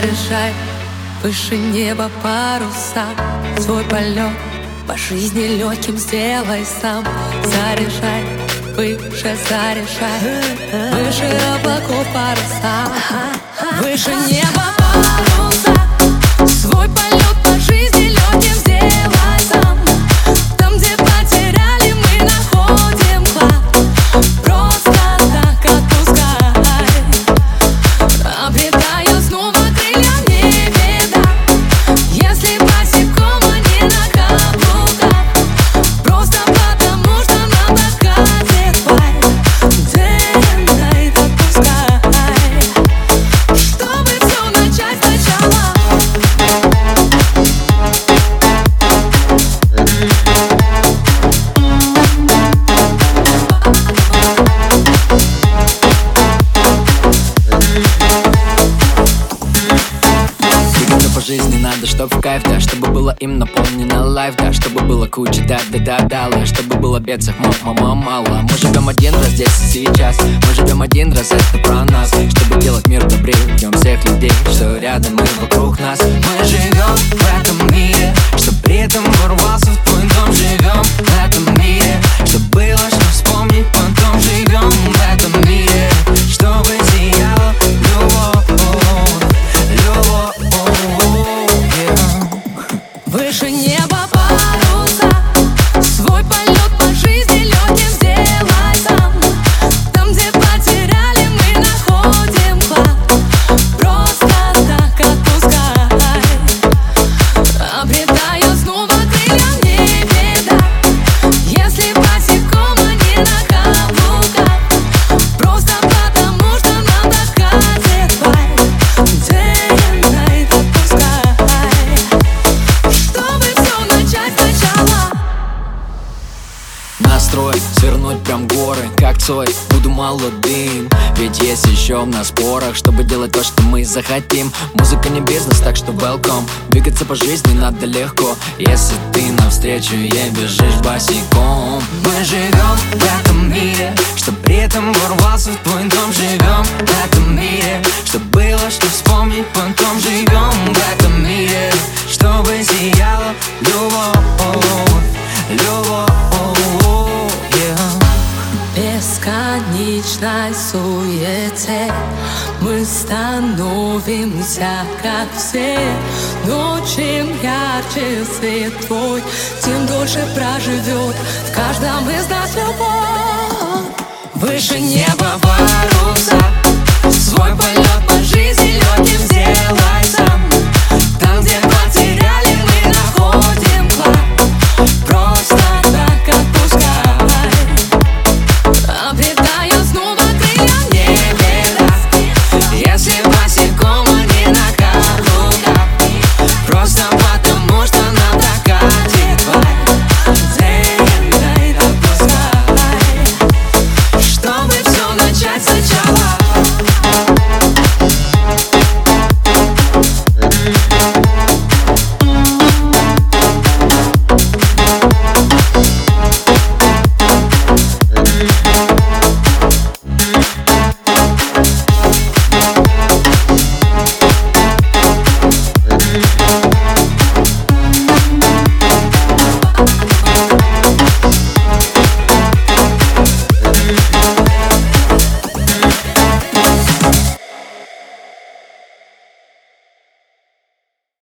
Заряжай выше неба паруса, свой полет по жизни легким сделай сам. Заряжай выше, заряжай выше облаков паруса, выше неба паруса, свой полет по жизни легким сделай сам. Там, где потеряли, мы находим клад. Просто так отпускай, обретая снова крылья, не беда. Если босиком, а не на каблуках, просто потому что нам так катит вайб. Day and night отпускай, чтобы все начать сначала. По жизни надо, чтоб в кайф, да, чтобы было им наполнено лайф, да, чтобы было куча да, чтобы было бедцах мало. Мы живем один раз здесь и сейчас, мы живем один раз, это про нас. Чтобы делать мир добрее, ждем всех людей, что рядом и вокруг нас. Мы живем в этом мире, что при этом ворвался в твой дом. Живем в этом мире, что было, что вспомнить потом. Живем в этом мире, чтобы сияла любовь. Выше неба паруса, свой полет по жизни легким сделай сам. Там, где потеряли, мы находим клад. Просто так отпускай, обретая снова крылья, не беда. Если босиком, а не на каблуках, просто потому что нам так катит вайб. Day and night отпускай, чтобы все начать сначала. Настрой свернуть прям горы, как Цой, буду молодым. Ведь есть еще в нас порох, чтобы делать то, что мы захотим. Музыка не бизнес, так что welcome. Двигаться по жизни надо легко, если ты навстречу ей бежишь босиком. Мы живем в этом мире, что при этом ворвался в твой дом. Живем в этом мире, что было, что вспомнить потом. Живем в этом мире, чтобы сияла любовь. Бесконечной суете мы становимся как все. Но чем ярче свет твой, тем дольше проживет в каждом из нас любовь. Выше неба паруса,